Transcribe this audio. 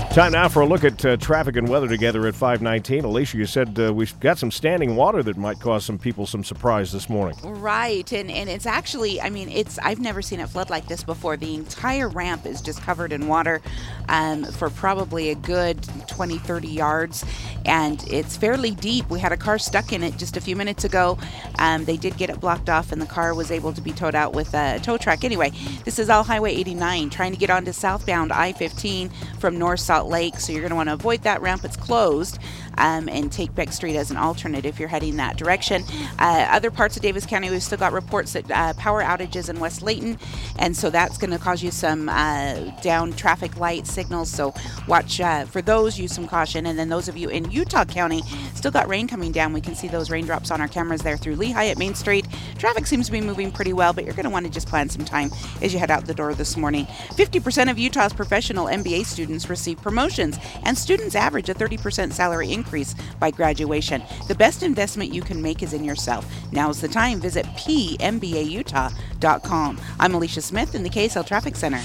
Time now for a look at traffic and weather together at 5:19. Alicia, you said we've got some standing water that might cause some people some surprise this morning. Right, and it's actually, I've never seen it flood like this before. The entire ramp is just covered in water for probably a good 20, 30 yards, and it's fairly deep. We had a car stuck in it just a few minutes ago. They did get it blocked off, and the car was able to be towed out with a tow truck. Anyway, this is all Highway 89, trying to get onto southbound I-15 from North Salt Lake, so you're going to want to avoid that ramp. It's closed, and take Beck Street as an alternate if you're heading that direction. Other parts of Davis County, we've still got reports that power outages in West Layton, and so that's going to cause you some down traffic light signals, so watch for those, use some caution. And then those of you in Utah County, still got rain coming down. We can see those raindrops on our cameras there through Lehigh at Main Street. Traffic seems to be moving pretty well, but you're going to want to just plan some time as you head out the door this morning. 50% of Utah's professional MBA students receive promotions, and students average a 30% salary increase by graduation. The best investment you can make is in yourself. Now's the time. Visit pmbautah.com. I'm Alicia Smith in the KSL Traffic Center.